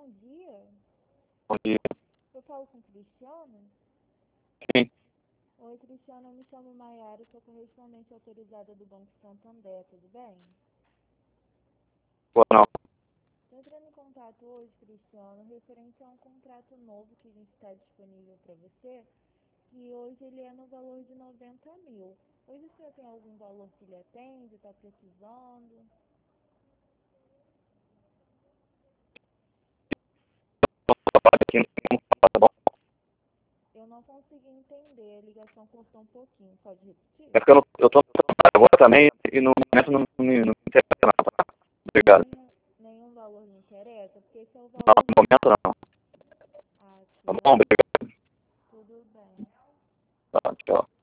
bom dia. Bom dia. Eu falo com Cristiano? Sim. Oi, Cristiano, eu me chamo Maiara, sou correspondente autorizada do Banco Santander, tudo bem? Boa não. Estou entrando em contato hoje, Cristiano, referente a um contrato novo que a gente está disponível para você, que hoje ele é no valor de 90 mil. Hoje o senhor tem algum valor que lhe atende, está precisando? Aqui não tá bom. Eu não consegui entender, a ligação cortou um pouquinho, pode repetir? É porque eu tô no trabalho agora também e no momento não